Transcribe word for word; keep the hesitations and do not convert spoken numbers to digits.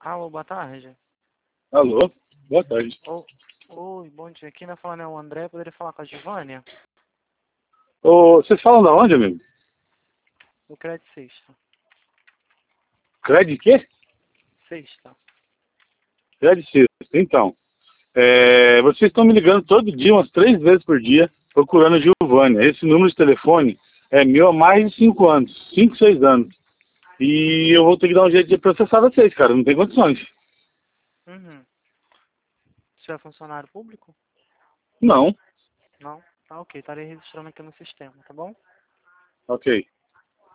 Alô, boa tarde. Alô, boa tarde. Ô, oi, bom dia. Quem vai falando é o André. Poderia falar com a Givânia? Ô, vocês falam da onde, amigo? Do Crédito Sexta. Crédito quê? Sexta. Crédito Sexta. Então, é, vocês estão me ligando todo dia, umas três vezes por dia, procurando a Giovânia. Esse número de telefone é meu há mais de cinco anos, cinco, seis anos. E eu vou ter que dar um jeito de processar vocês, cara, não tem condições. Uhum. Você é funcionário público? Não, Não? Tá ok. Estarei registrando aqui no sistema, tá bom? ok.